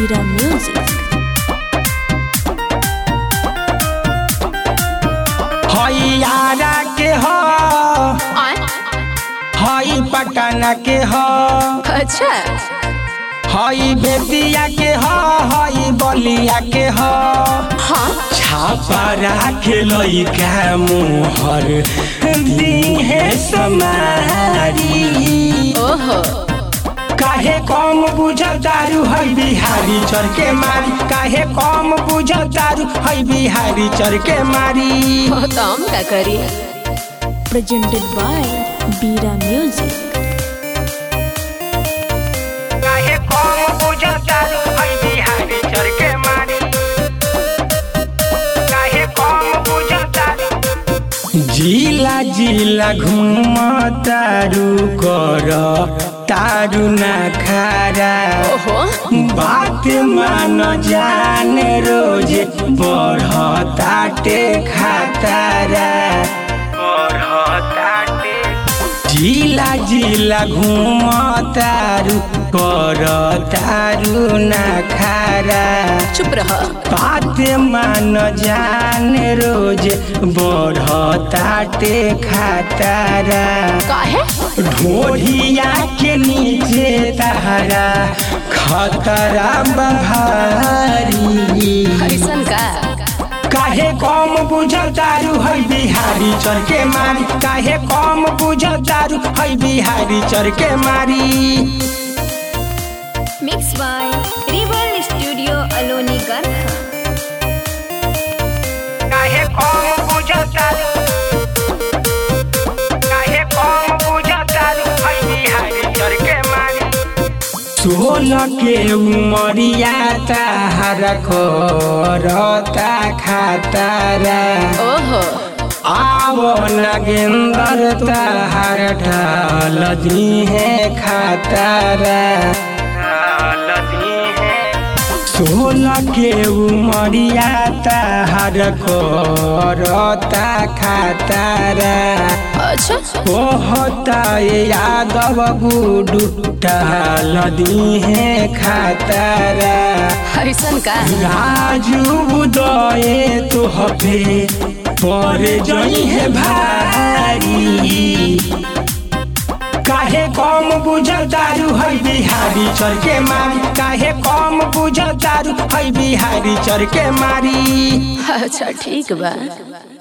Bira Music. हई आरा के हो, हई पटना के हो, अच्छा हई बेतिया के हो, हई बलिया के हो। हाँ छापा के लइका मोहर दीहे समारी। ओहो काहे कम बुझतारू हई बिहारी चढ़ के मारी, काहे कम बुझतारू हई बिहारी चढ़ के मारी। तो हम का करी। Presented by Bira Music. काहे कम बुझतारू हई बिहारी चढ़ के मारी, काहे कम बुझतारू। जिला जिला घूमतारू कर तारू ना खारा। ओहो बात मान जान रोज बढ़ताटे खातारा, बढ़ताटे। जिला जिला घूमतारू कर तारू ना खारा। चुप रह। बात मान जान रोज बढ़ताटे खातारा। काहे ढोढ़िया के नीचे तहरा खतरा बहारी। ऐसन का काहे कम बुझतारू हई बिहारी चढ़ के मारी, काहे कम बुझतारू हई बिहारी चढ़ के मारी। Mixed by Rebel Studio Aloni Garkha. काहे कम बुझतारू, काहे कम बुझतारू हई बिहारी चढ़ के मारी। 16 के उमरिया ताहरा करता खातारा। ओहो आवो नागेंदर ताहर ढाल दीहे खातारा। 16 के उमरिया ताहर करता खातारा। अच्छा कहता यादव गुडू ढाल दीहे खातारा। ऐसन का राजू उदय तो हफे पर जई है भारी। काहे कम बुझतारू हई बिहारी चढ़ के मारी, काहे कम बुझतारू हई बिहारी चढ़ के मारी। अच्छा ठीक बा।